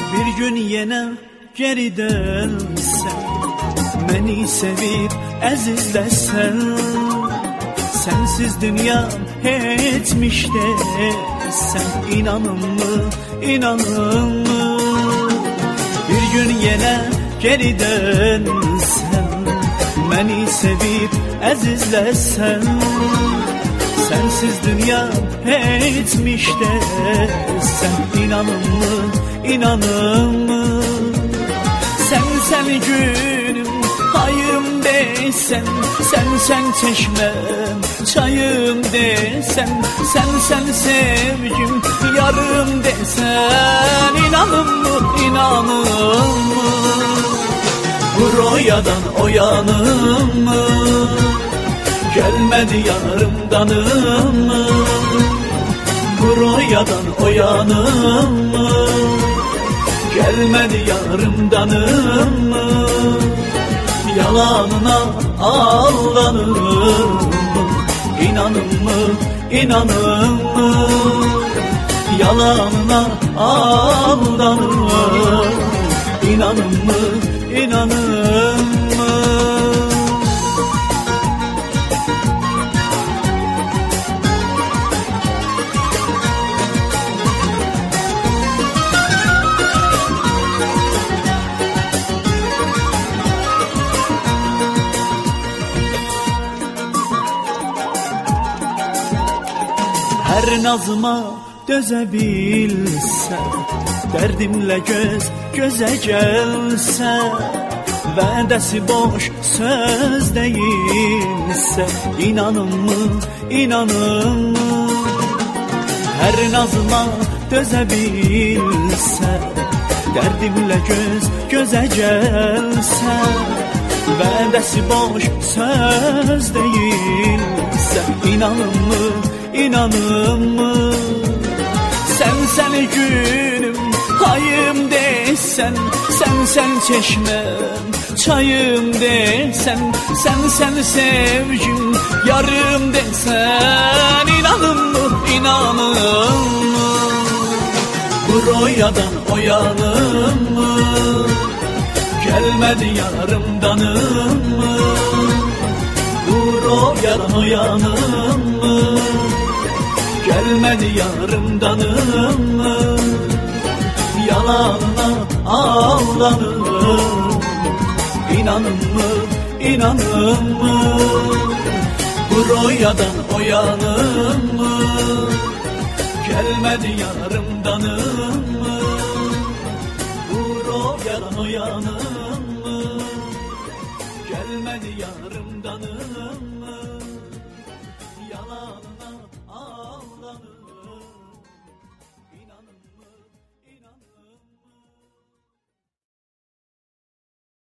Bir gün yenə geri dönsən, məni sevib əzizləsən, sensiz dünyam etmiş desən, inanımı, inanımı. Bir gün yenə geri dönsən, məni sevib əzizləsən, sensiz dünyam etmiş desən, inanımı, inanımı. Sen günüm, ayım desen, sen çeşmem, çayım desen, sen sevgim, yarım desen, inanım mı, inanım mı? Vur o yadan o yanım mı? Gelmedi yarımdanım mı? Vur o yadan o yanım mı? Gelmedi yarımdanım mı? Yalanına aldanırım mı? İnanım mı, inanım mı? Yalanına aldanırım, İnanım mı, inanım mı? Her nazıma dözebilsen, derdimle göz göze gelse, vədəsi boş söz değilse, inanım mı, inanım mı? Her nazıma dözebilsen, derdimle göz göze gelse, vədəsi boş söz değilse, inanım mı, İnanım mı? Sen günüm, ayım desen, sen çeşmem, çayım desen, sen sevgim, yarım desen, inanım mı, inanım mı? Vur o yadan o yanım mı? Gelmedi yarımdanım mı? Vur o yadan o yanım mı? Gelmedi yarımdanım mı? Yalanına aldanırım, İnanım mı, inanım mı? Vur o yadan o yanım mı? Gelmedi yarımdanım mı? Vur o yadan o yanım mı? Gelmedi yarımdanım mı? Yalan